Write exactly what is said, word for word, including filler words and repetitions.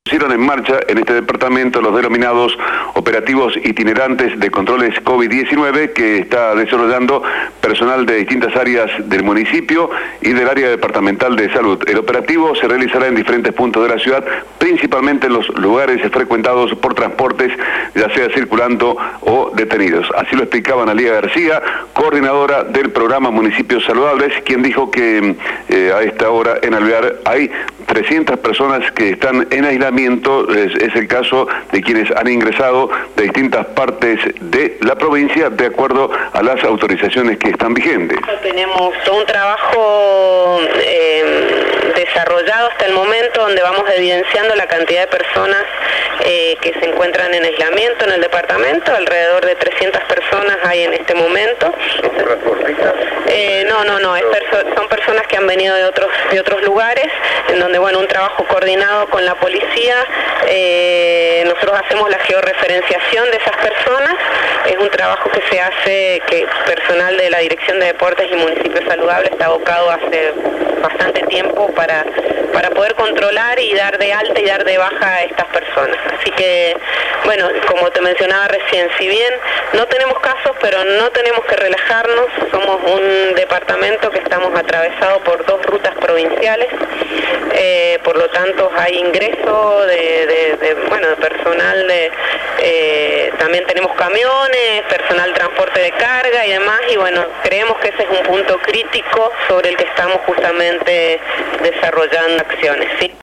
Pusieron en marcha en este departamento los denominados operativos itinerantes de controles COVID diecinueve que está desarrollando personal de distintas áreas del municipio y del área departamental de salud. El operativo se realizará en diferentes puntos de la ciudad, principalmente en los lugares frecuentados por transportes, ya sea circulando o detenidos. Así lo explicaba Analía García, coordinadora del programa Municipios Saludables, quien dijo que eh, a esta hora en Alvear hay trescientas personas que están en aislamiento. Es, es el caso de quienes han ingresado de distintas partes de la provincia de acuerdo a las autorizaciones que están vigentes. Tenemos un trabajo eh, desarrollado hasta el momento donde vamos evidenciando la cantidad de personas eh, que se encuentran en aislamiento en el departamento. Alrededor de trescientas personas hay en este momento. Eh, no, no, no, es perso son personas que han venido de otros, de otros lugares, en donde, bueno, un trabajo coordinado con la policía, eh, nosotros hacemos la georreferenciación de esas personas, es un trabajo que se hace, que personal de la Dirección de Deportes y Municipios Saludables está abocado hace bastante tiempo para, para poder controlar y dar de alta y dar de baja a estas personas. Así que, bueno, como te mencionaba recién, si bien no tenemos casos, pero no tenemos que relajarnos, somos un departamento que estamos atravesados por dos rutas provinciales, eh, por lo tanto hay ingreso de, de, de, bueno, de personal, de, eh, también tenemos camiones, personal de transporte de carga y demás, y bueno, creemos que ese es un punto crítico sobre el que estamos justamente desarrollando acciones, ¿sí?